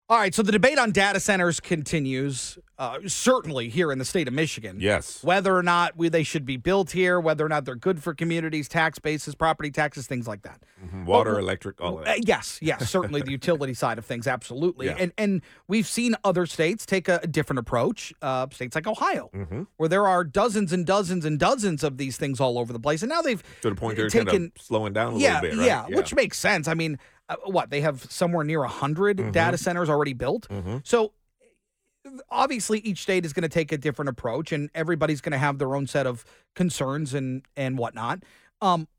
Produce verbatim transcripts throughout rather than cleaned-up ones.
All right, so the debate on data centers continues, uh, certainly here in the state of Michigan. Yes. Whether or not we, they should be built here, whether or not they're good for communities, tax bases, property taxes, things like that. Mm-hmm. Water, But- electric, all of Uh, that. yes, yes, certainly the utility side of things, absolutely. Yeah. And and we've seen other states take a, a different approach, uh, states like Ohio, Mm-hmm. where there are dozens and dozens and dozens of these things all over the place. And now they've To the point they're taken, kind of slowing down a yeah, little bit, right? yeah, which makes sense. I mean, uh, what, they have somewhere near one hundred Mhm. data centers already built? Mm-hmm. So obviously each state is going to take a different approach, and everybody's going to have their own set of concerns and and whatnot. Um,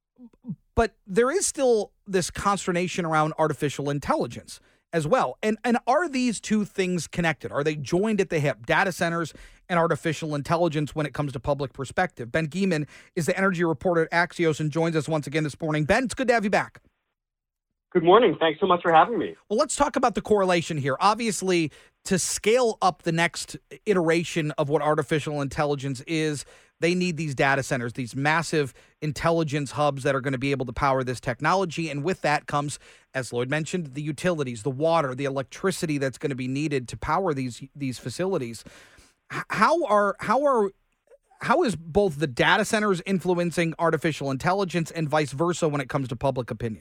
but there is still this consternation around artificial intelligence as well. And and are these two things connected? Are they joined at the hip? Data centers and artificial intelligence when it comes to public perspective. Ben Geeman is the energy reporter at Axios and joins us once again this morning. Ben, it's good to have you back. Good morning. Thanks so much for having me. Well, let's talk about the correlation here. Obviously, to scale up the next iteration of what artificial intelligence is, they need these data centers, these massive intelligence hubs that are going to be able to power this technology. And with that comes, as Lloyd mentioned, the utilities, the water, the electricity that's going to be needed to power these these facilities. H- How are how are how is both the data centers influencing artificial intelligence and vice versa when it comes to public opinion?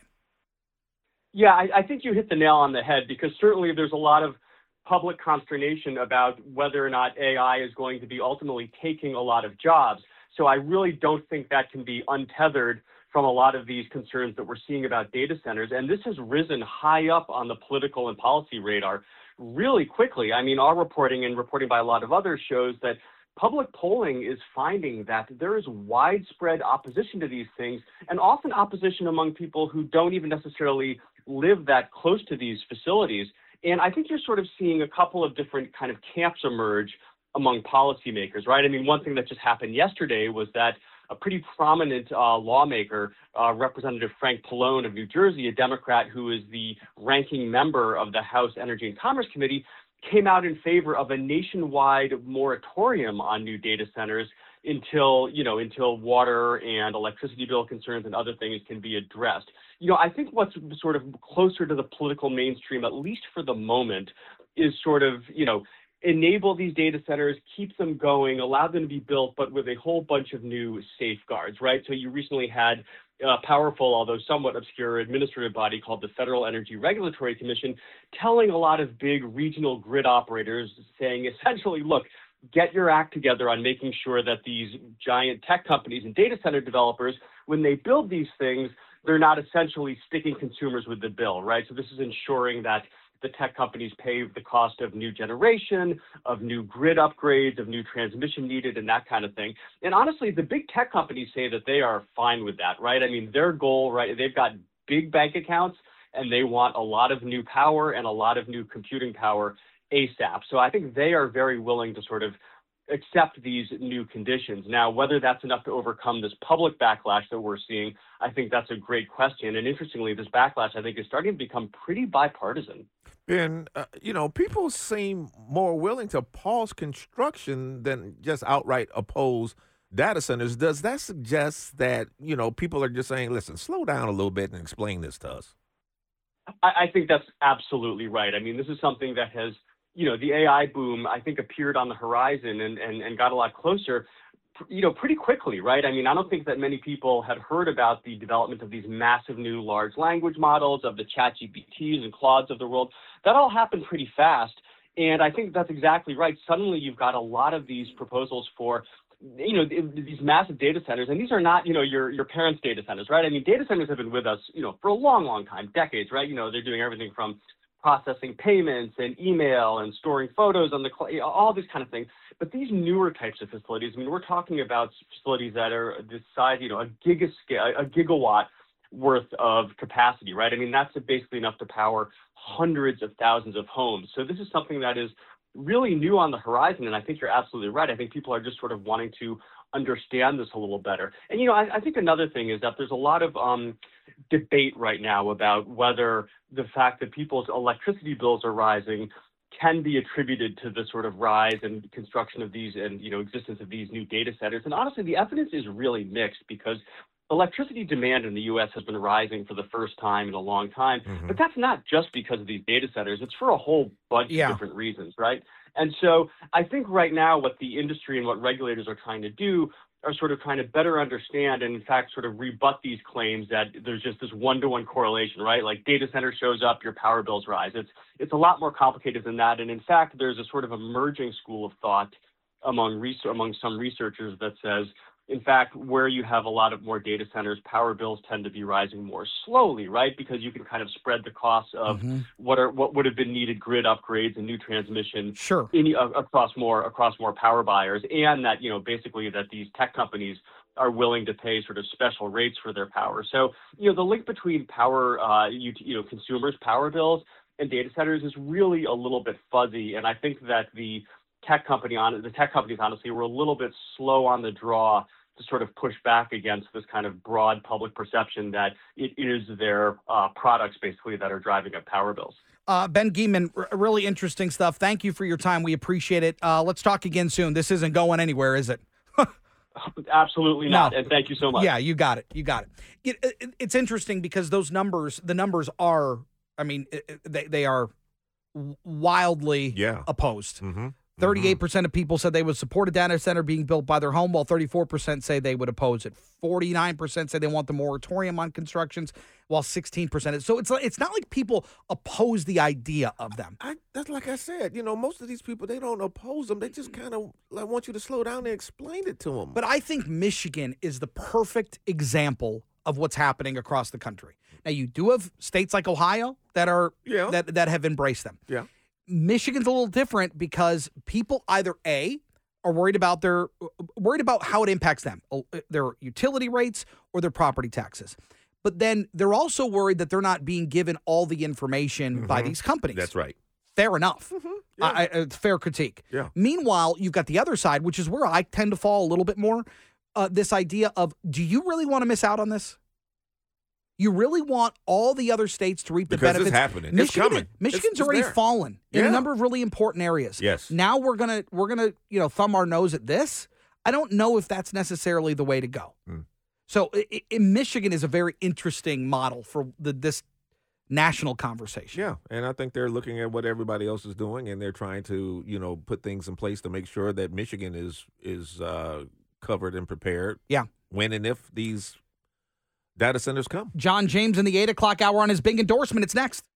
Yeah, I, I think you hit the nail on the head, because certainly there's a lot of public consternation about whether or not A I is going to be ultimately taking a lot of jobs. So I really don't think that can be untethered from a lot of these concerns that we're seeing about data centers. And this has risen high up on the political and policy radar really quickly. I mean, our reporting and reporting by a lot of others shows that public polling is finding that there is widespread opposition to these things, and often opposition among people who don't even necessarily live that close to these facilities. And I think you're sort of seeing a couple of different kind of camps emerge among policymakers, right? I mean, one thing that just happened yesterday was that a pretty prominent uh, lawmaker, uh, Representative Frank Pallone of New Jersey, a Democrat who is the ranking member of the House Energy and Commerce Committee, came out in favor of a nationwide moratorium on new data centers until, you know, until water and electricity bill concerns and other things can be addressed. You know, I think what's sort of closer to the political mainstream, at least for the moment, is sort of, you know, enable these data centers, keep them going, allow them to be built, but with a whole bunch of new safeguards, right? So you recently had a powerful, although somewhat obscure, administrative body called the Federal Energy Regulatory Commission telling a lot of big regional grid operators, saying essentially, look, get your act together on making sure that these giant tech companies and data center developers, when they build these things, they're not essentially sticking consumers with the bill, right? So this is ensuring that the tech companies pay the cost of new generation, of new grid upgrades, of new transmission needed, and that kind of thing. And honestly, the big tech companies say that they are fine with that, right? I mean, their goal, right, they've got big bank accounts, and they want a lot of new power and a lot of new computing power ASAP. So I think they are very willing to sort of accept these new conditions. Now, whether that's enough to overcome this public backlash that we're seeing, I think that's a great question. And interestingly, this backlash, I think, is starting to become pretty bipartisan. And, uh, you know, people seem more willing to pause construction than just outright oppose data centers. Does that suggest that, you know, people are just saying, listen, slow down a little bit and explain this to us? I, I think that's absolutely right. I mean, this is something that has, you know, the A I boom, I think, appeared on the horizon and, and, and got a lot closer, you know, pretty quickly, right? I mean, I don't think that many people had heard about the development of these massive new large language models, of the Chat G P Ts and Claudes of the world. That all happened pretty fast. And I think that's exactly right. Suddenly you've got a lot of these proposals for, you know, these massive data centers. And these are not, you know, your, your parents' data centers, right? I mean, data centers have been with us, you know, for a long, long time, decades, right? You know, they're doing everything from processing payments and email and storing photos on the cloud, all these kind of things. But these newer types of facilities, I mean, we're talking about facilities that are this size, you know, a gigascale, a gigawatt worth of capacity, right? I mean, that's basically enough to power hundreds of thousands of homes. So this is something that is really new on the horizon. And I think you're absolutely right. I think people are just sort of wanting to understand this a little better. And, you know, I, I think another thing is that there's a lot of um, debate right now about whether the fact that people's electricity bills are rising can be attributed to the sort of rise and construction of these and, you know, existence of these new data centers. And honestly, the evidence is really mixed, because electricity demand in the U S has been rising for the first time in a long time, Mhm. but that's not just because of these data centers. It's for a whole bunch Yeah. of different reasons, right? And so I think right now what the industry and what regulators are trying to do are sort of trying to better understand and in fact sort of rebut these claims that there's just this one-to-one correlation, right? Like data center shows up, your power bills rise. It's it's a lot more complicated than that. And in fact, there's a sort of emerging school of thought among res- among some researchers that says, in fact, where you have a lot of more data centers, power bills tend to be rising more slowly, right? Because you can kind of spread the costs of Mm-hmm. what are what would have been needed grid upgrades and new transmission Sure. in, uh, across more across more power buyers, and that you know basically that these tech companies are willing to pay sort of special rates for their power. So you know the link between power, uh, you, you know, consumers' power bills and data centers is really a little bit fuzzy, and I think that the tech company on the tech companies honestly were a little bit slow on the draw to sort of push back against this kind of broad public perception that it is their uh, products basically that are driving up power bills. Uh, Ben Geman, r- really interesting stuff. Thank you for your time. We appreciate it. Uh, let's talk again soon. This isn't going anywhere, is it? Absolutely No. not. And thank you so much. Yeah, you got it. You got it. It, it. It's interesting because those numbers, the numbers are, I mean, it- it- they, they are wildly Yeah. opposed. Mm-hmm. thirty-eight percent of people said they would support a data center being built by their home, while thirty-four percent say they would oppose it. forty-nine percent say they want the moratorium on constructions, while sixteen percent. So it's it's not like people oppose the idea of them. I, that's like I said, you know, most of these people, they don't oppose them. They just kind of like want you to slow down and explain it to them. But I think Michigan is the perfect example of what's happening across the country. Now, you do have states like Ohio that are Yeah. that that have embraced them. yeah. Michigan's a little different because people either A, are worried about their worried about how it impacts them, their utility rates or their property taxes. But then they're also worried that they're not being given all the information mm-hmm. by these companies. That's right. Fair enough. Mm-hmm. Yeah. I, I, fair critique. Yeah. Meanwhile, you've got the other side, which is where I tend to fall a little bit more. Uh, this idea of, do you really want to miss out on this? You really want all the other states to reap the because benefits? It's happening. Michigan, it's coming. Michigan's it's, it's already there. fallen in yeah. a number of really important areas. Yes. Now we're gonna we're gonna you know thumb our nose at this. I don't know if that's necessarily the way to go. Mm. So I, I, Michigan is a very interesting model for the this national conversation. Yeah, and I think they're looking at what everybody else is doing, and they're trying to you know put things in place to make sure that Michigan is is uh, covered and prepared. Yeah. When and if these data centers come. John James in the eight o'clock hour on his big endorsement. It's next.